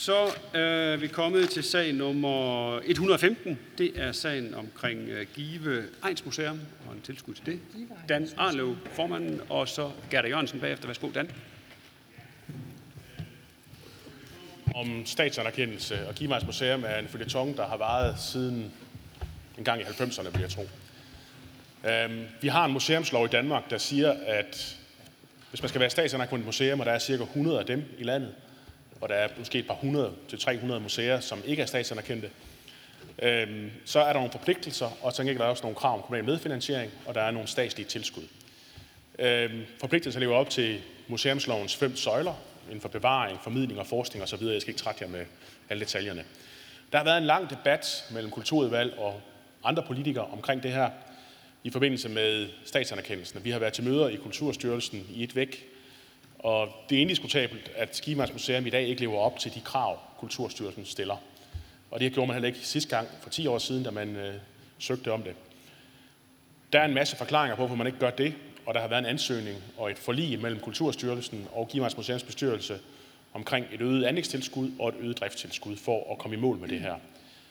Så er vi kommet til sag nummer 115. Det er sagen omkring Give Egnsmuseum og en tilskud til det. Dan Arlev, formanden, og så Gerda Jørgensen bagefter. Værsgo, Dan. Om statsanerkendelse og Give Egnsmuseum er en føljeton, der har varet siden en gang i 90'erne, vil jeg tro. Vi har en museumslov i Danmark, der siger, at hvis man skal være statsanerkendt museum, og der er cirka 100 af dem i landet, og der er måske et par 100 til 300 museer, som ikke er statsanerkendte, så er der nogle forpligtelser, og så er der også nogle krav om kommunal medfinansiering, og der er nogle statslige tilskud. Forpligtelser lever op til museumslovens 5 søjler, inden for bevaring, formidling og forskning osv. Jeg skal ikke trætte jer med alle detaljerne. Der har været en lang debat mellem kulturudvalg og andre politikere omkring det her i forbindelse med statsanerkendelsen. Vi har været til møder i Kulturstyrelsen i et væk, og det er indiskutabelt, at Give Egnsmuseum i dag ikke lever op til de krav, Kulturstyrelsen stiller. Og det gjorde man heller ikke sidste gang for 10 år siden, da man søgte om det. Der er en masse forklaringer på, hvorfor man ikke gør det, og der har været en ansøgning og et forlig mellem Kulturstyrelsen og Give Egnsmuseums bestyrelse omkring et øget anlægstilskud og et øget driftstilskud for at komme i mål med det her.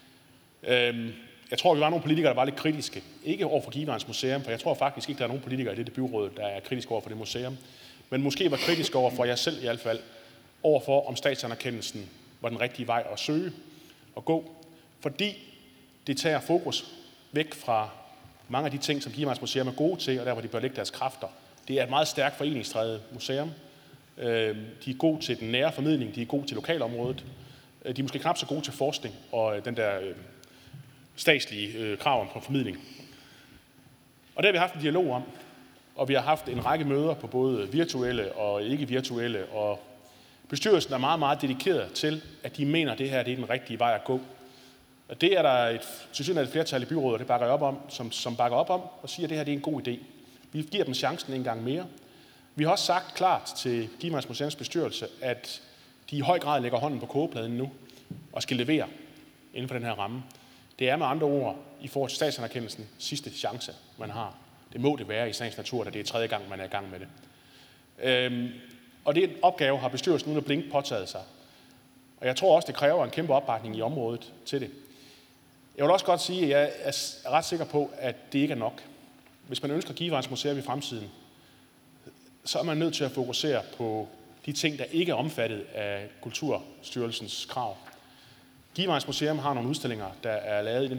Jeg tror, vi var nogle politikere, der var lidt kritiske. Ikke over for Give Egnsmuseum, for jeg tror faktisk ikke, der er nogen politikere i dette byråd, der er kritiske over for det museum. Men måske var kritiske over for jer selv i hvert fald, over for om statsanerkendelsen var den rigtige vej at søge og gå. Fordi det tager fokus væk fra mange af de ting, som Give Egnsmuseum er gode til, og der, hvor de bør lægge deres kræfter. Det er et meget stærkt foreningsdrevet museum. De er gode til den nære formidling, de er gode til lokalområdet. De er måske knap så gode til forskning og den der statslige krav om formidling. Og det har vi haft en dialog om, og vi har haft en række møder på både virtuelle og ikke virtuelle, og bestyrelsen er meget, meget dedikeret til, at de mener, at det her det er den rigtige vej at gå. Og det er der et flertal i byrådet, det bakker op om, som bakker op om og siger, at det her det er en god idé. Vi giver dem chancen en gang mere. Vi har også sagt klart til Give Egnsmuseums bestyrelse, at de i høj grad lægger hånden på kogepladen nu og skal levere inden for den her ramme. Det er med andre ord i forhold til statsanerkendelsen sidste chance, man har. Det må det være i sagens natur, da det er 3. gang, man er i gang med det. Og det er en opgave, har bestyrelsen uden at blinke påtaget sig. Og jeg tror også, det kræver en kæmpe opbakning i området til det. Jeg vil også godt sige, at jeg er ret sikker på, at det ikke er nok. Hvis man ønsker Give Egnsmuseum i fremtiden, så er man nødt til at fokusere på de ting, der ikke er omfattet af Kulturstyrelsens krav. Give Egnsmuseum har nogle udstillinger, der er lavet i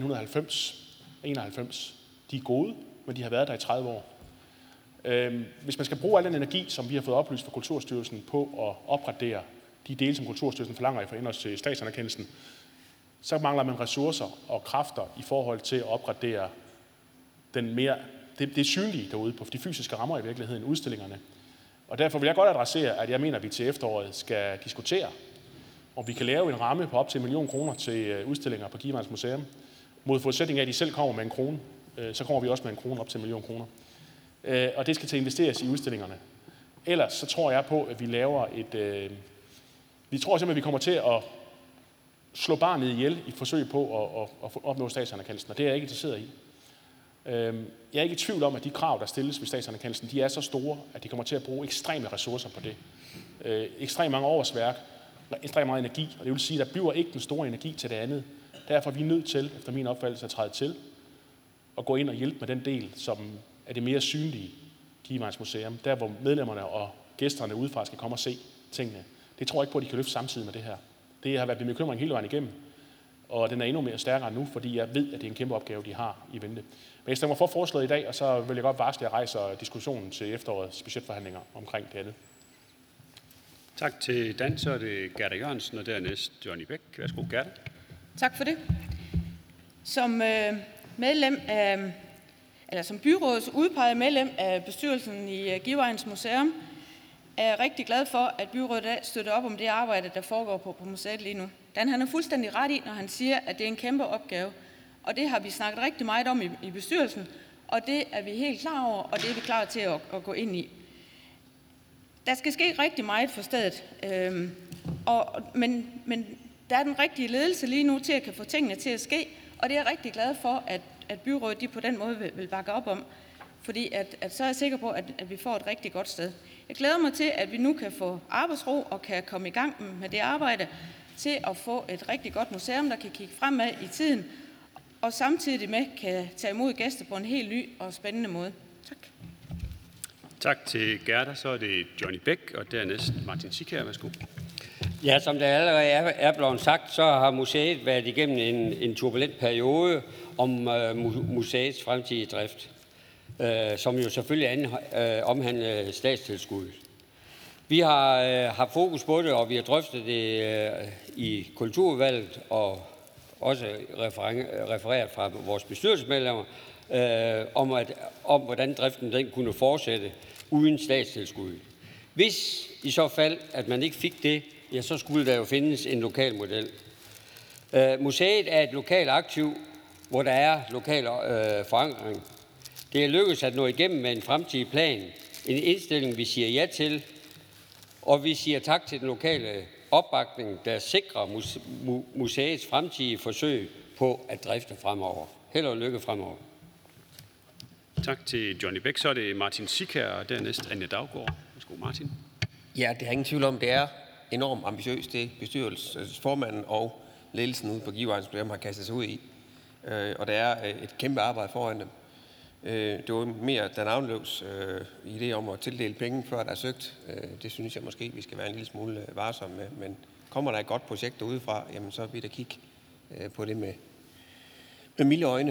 1991. De er gode, men de har været der i 30 år. Hvis man skal bruge al den energi, som vi har fået oplyst fra Kulturstyrelsen på at opgradere de dele, som Kulturstyrelsen forlanger i forbindelse til statsanerkendelsen, så mangler man ressourcer og kræfter i forhold til at opgradere det synlige derude på de fysiske rammer i virkeligheden, udstillingerne. Og derfor vil jeg godt adressere, at jeg mener, at vi til efteråret skal diskutere, om vi kan lave en ramme på op til 1 million kroner til udstillinger på Give Egnsmuseum. Mod forudsætning af, at de selv kommer med 1 krone, så kommer vi også med 1 krone op til 1 million kroner. Og det skal til investeres i udstillingerne. Ellers så tror jeg på, at vi laver vi tror simpelthen, at vi kommer til at slå barnet ihjel i forsøg på at opnå statsanerkendelsen, og det er jeg ikke interesseret i. Jeg er ikke i tvivl om, at de krav, der stilles ved statsanerkendelsen, de er så store, at de kommer til at bruge ekstreme ressourcer på det. Ekstremt mange årsværk, ekstremt meget energi, og det vil sige, at der bliver ikke den store energi til det andet. Derfor er vi nødt til, efter min opfattelse, at træde til og gå ind og hjælpe med den del, som er det mere synlige Give Egnsmuseum, der hvor medlemmerne og gæsterne udefra skal komme og se tingene. Det tror jeg ikke på, at de kan løfte samtidig med det her. Det har været min bekymring hele vejen igennem, og den er endnu mere stærkere nu, fordi jeg ved, at det er en kæmpe opgave, de har i vente. Men jeg stemmer for forslaget i dag, og så vil jeg godt varsle, at jeg rejser diskussionen til efterårets budgetforhandlinger omkring det andet. Tak til Dan, så er det Gerda Jørgensen, og dernæst Johnny Bæk. Værsgo, Gerda. Tak for det. Som som byrådets udpegede medlem af bestyrelsen i Give Egnsmuseum, er jeg rigtig glad for, at byrådet støtter op om det arbejde, der foregår på museet lige nu. Dan han er fuldstændig ret i, når han siger, at det er en kæmpe opgave. Og det har vi snakket rigtig meget om i bestyrelsen, og det er vi helt klar over, og det er vi klar til at gå ind i. Der skal ske rigtig meget for stedet, men der er den rigtige ledelse lige nu til at kan få tingene til at ske, og det er jeg rigtig glad for, at byrådet de på den måde vil bakke op om, fordi at så er jeg sikker på, at vi får et rigtig godt sted. Jeg glæder mig til, at vi nu kan få arbejdsro og kan komme i gang med det arbejde til at få et rigtig godt museum, der kan kigge fremad i tiden, og samtidig med kan tage imod gæster på en helt ny og spændende måde. Tak. Tak til Gerda. Så er det Johnny Bæk, og dernæst Martin Sikær. Værsgo. Ja, som det allerede er blevet sagt, så har museet været igennem en turbulent periode om museets fremtidige drift, som jo selvfølgelig omhandler statstilskud. Vi har haft fokus på det, og vi har drøftet det i kulturudvalget og også refereret fra vores bestyrelsesmedlemmer om hvordan driften den kunne fortsætte uden statstilskud. Hvis i så fald, at man ikke fik det, ja, så skulle der jo findes en lokal model. Museet er et lokalt aktiv, hvor der er lokal forankring. Det er lykkedes at nå igennem med en fremtidig plan, en indstilling, vi siger ja til, og vi siger tak til den lokale opbakning, der sikrer museets fremtidige forsøg på at drifte fremover. Held og lykke fremover. Tak til Johnny Bæk. Så er det Martin Sikær, og dernæst Anja Daugaard. Værsgo, Martin. Ja, det er ingen tvivl om, det er enormt ambitiøst, det bestyrelsesformanden og ledelsen ude på Give Museum har kastet sig ud i. Og der er et kæmpe arbejde foran dem. Det var mere Dan Avnløvs idé om at tildele penge, før der er søgt. Det synes jeg måske, vi skal være en lille smule varsomme med. Men kommer der et godt projekt derudefra, jamen så vil der kigge på det med milde øjne.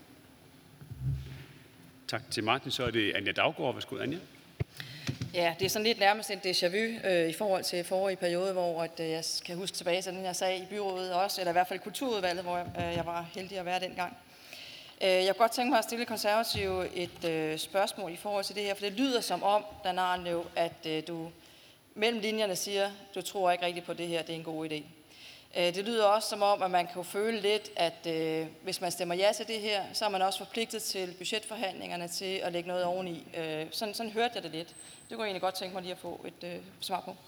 Tak til Martin. Så er det Anja Daugaard. Værsgo, Anja. Ja, det er sådan lidt nærmest en déjà vu i forhold til forrige periode, hvor jeg kan huske tilbage til den her sag i byrådet også, eller i hvert fald kulturudvalget, hvor jeg var heldig at være dengang. Jeg kunne godt tænke mig at stille konservative et spørgsmål i forhold til det her, for det lyder som om, Dan Arnlev, at du mellem linjerne siger, du tror ikke rigtigt på det her, det er en god idé. Det lyder også som om, at man kan føle lidt, at hvis man stemmer ja til det her, så er man også forpligtet til budgetforhandlingerne til at lægge noget oveni. Sådan hørte jeg det lidt. Det kunne jeg egentlig godt tænke mig lige at få et svar på.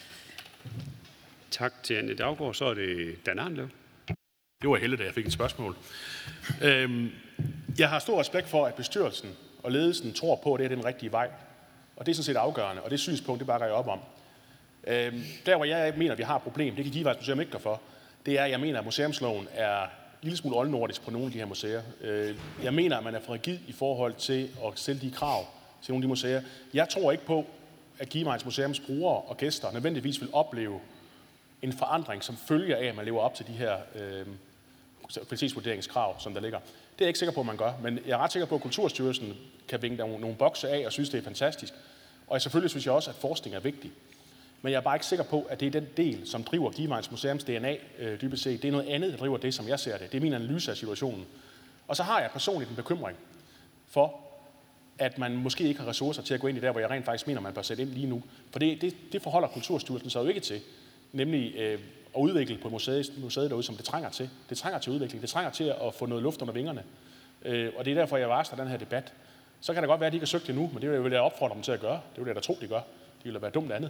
Tak til Anja Daugaard. Så er det Dan Arnlev. Det var heldigt, at jeg fik et spørgsmål. Jeg har stor respekt for, at bestyrelsen og ledelsen tror på, at det er den rigtige vej. Og det er sådan set afgørende, og det synspunkt, det bakker jeg op om. Der, hvor jeg mener, at vi har et problem, det kan Give Museum ikke gøre for, det er, at jeg mener, at museumsloven er en lille smule oldnordisk på nogle af de her museer. Jeg mener, at man er for rigid i forhold til at stille de krav til nogle af de museer. Jeg tror ikke på, at Give Museums brugere og gæster nødvendigvis vil opleve en forandring, som følger af, at man lever op til de her kvalitetsvurderingskrav, som der ligger. Det er jeg ikke sikker på, at man gør, men jeg er ret sikker på, at Kulturstyrelsen kan vinke nogle bokse af og synes, det er fantastisk. Og selvfølgelig synes jeg også, at forskning er vigtig. Men jeg er bare ikke sikker på, at det er den del, som driver Give Museums DNA dybest set. Det er noget andet, der driver det, som jeg ser det. Det er min analyse af situationen. Og så har jeg personligt en bekymring for, at man måske ikke har ressourcer til at gå ind i der, hvor jeg rent faktisk mener, man bør sætte ind lige nu. For det forholder Kulturstyrelsen sig jo ikke til. Nemlig at udvikle på museet derude, som det trænger til. Det trænger til udvikling. Det trænger til at få noget luft under vingerne. Og det er derfor, jeg varsler den her debat. Så kan det godt være, at de ikke har søgt det nu, men det vil jeg opfordre dem til at gøre. Det vil jeg da tro, de gør. De ville være dumt andet.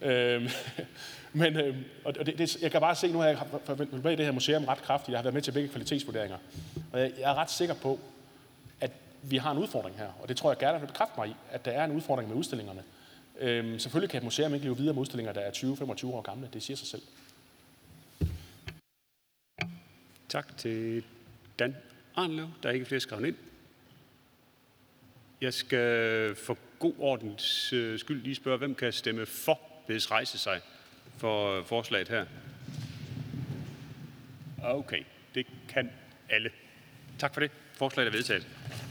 Jeg kan bare se, nu har jeg været med i det her museum ret kraftigt. Jeg har været med til begge kvalitetsvurderinger. Og jeg er ret sikker på, at vi har en udfordring her. Og det tror jeg gerne vil bekræfte mig i, at der er en udfordring med udstillingerne. Selvfølgelig kan et museum ikke leve videre med udstillinger, der er 20-25 år gamle. Det siger sig selv. Tak til Dan Arnlev. Der er ikke flere skrevet ind. Jeg skal for god ordens skyld lige spørge, hvem kan stemme for, bedes rejse sig for forslaget her? Okay, det kan alle. Tak for det. Forslaget er vedtaget.